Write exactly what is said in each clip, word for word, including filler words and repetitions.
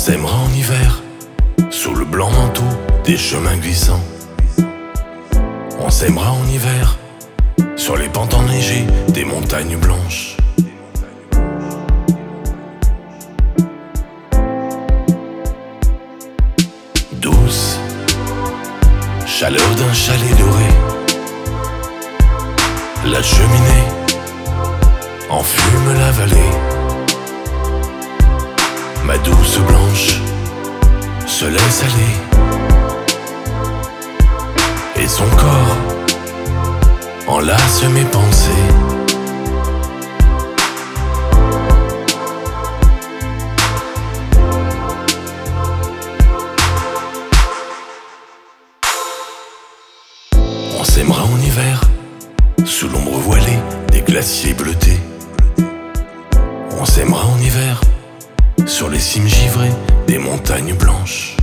s'aimera en hiver, sous le blanc manteau des chemins glissants. On s'aimera en hiver, sur les pentes enneigées des montagnes blanches. Douce chaleur d'un chalet doré, la cheminée enfume la vallée. Ma douce blanche se laisse aller, et son corps enlace mes pensées. On s'aimera en hiver, sous l'ombre voilée des glaciers bleutés. On s'aimera en hiver, sur les cimes givrées des montagnes blanches.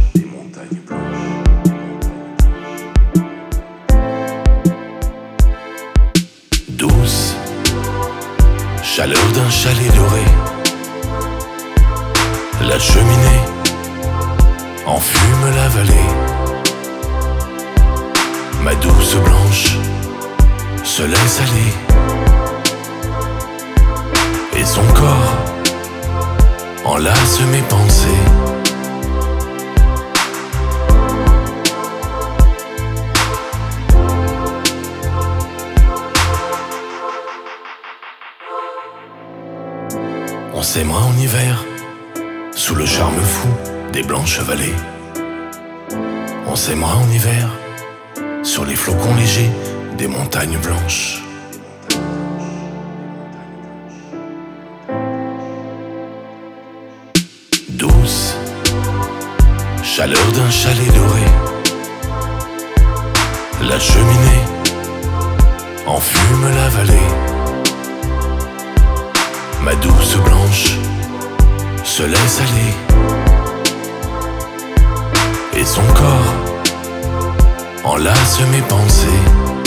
Douce chaleur d'un chalet doré, la cheminée enfume la vallée. Ma douce blanche se laisse aller, et son corps enlace mes pensées. On s'aimera en hiver, sous le charme fou des blanches vallées. On s'aimera en hiver, sur les flocons légers des montagnes blanches. Douce chaleur d'un chalet doré, la cheminée enfume la vallée. Ma douce blanche se laisse aller, et son corps enlace mes pensées.